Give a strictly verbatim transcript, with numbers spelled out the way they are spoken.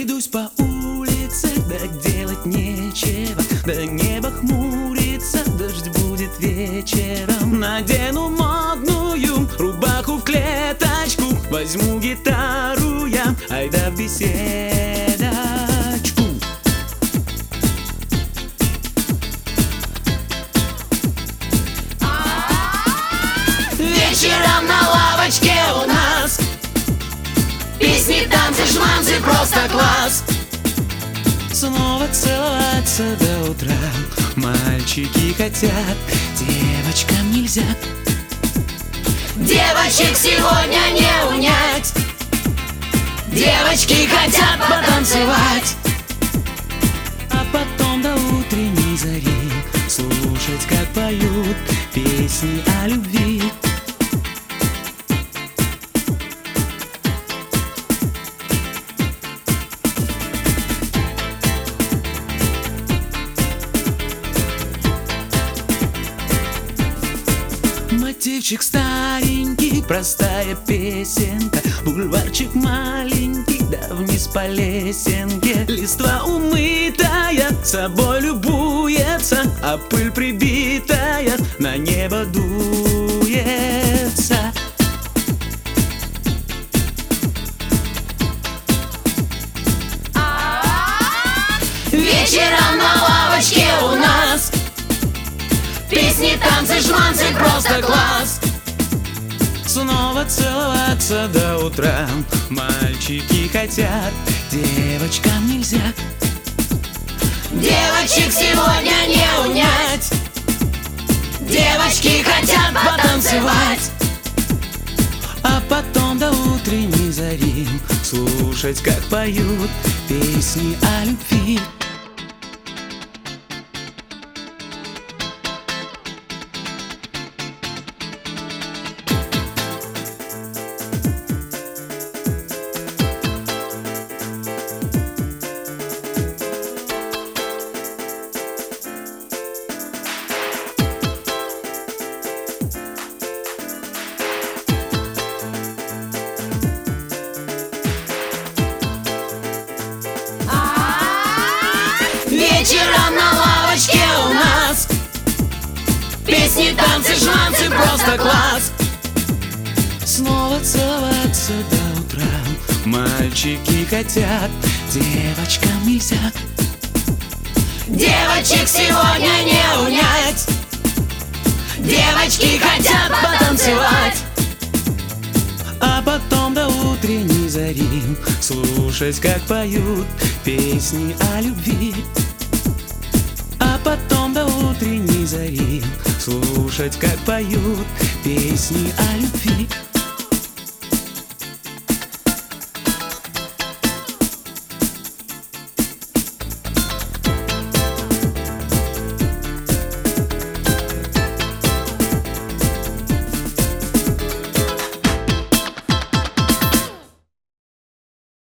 Пройдусь по улице, да делать нечего, да небо хмурится, дождь будет вечером. Надену модную рубаху в клеточку, возьму гитару я, айда в беседочку. Вечером на лавочке у нас песни, танцы, шманцы, просто класс. Снова целоваться до утра мальчики хотят, девочкам нельзя. Девочек сегодня не унять, девочки хотят потанцевать. А потом до утренней зари слушать, как поют песни о любви. Мотивчик старенький, простая песенка, бульварчик маленький, да вниз по лесенке. Листва умытая, собой любуется, а пыль прибитая на небо дуется. Вечером на лавочке у нас песни, танцы, шманцы, просто класс. Снова целоваться до утра мальчики хотят, девочкам нельзя. Девочек сегодня не унять, девочки хотят потанцевать. А потом до утренней зари слушать, как поют песни о любви. Вечером на лавочке у нас песни, танцы, шманцы, просто класс. Снова целоваться до утра мальчики хотят, девочкам нельзя. Девочек сегодня не унять, девочки хотят потанцевать. А потом до утренней зари слушать, как поют песни о любви. А потом до утренней зари слушать, как поют песни о любви.